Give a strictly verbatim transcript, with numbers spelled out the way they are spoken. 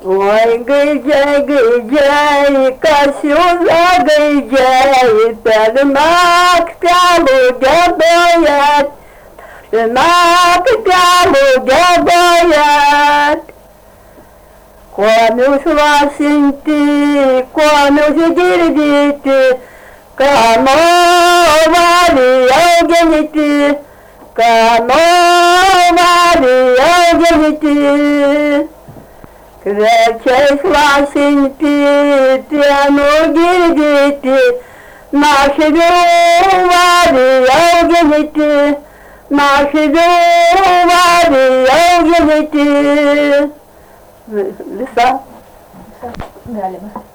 Ой, гыйджай, гыйджай, косюза гыйджай, пятнак пялуга боят, пятнак пялуга боят. Конуш васинти, конуш дирдити, кано вали огенити, кано вали огенити. Кречеш васинти, тяну дирдити, наши вали огенити, наши вали огенити. Лиса. Далі.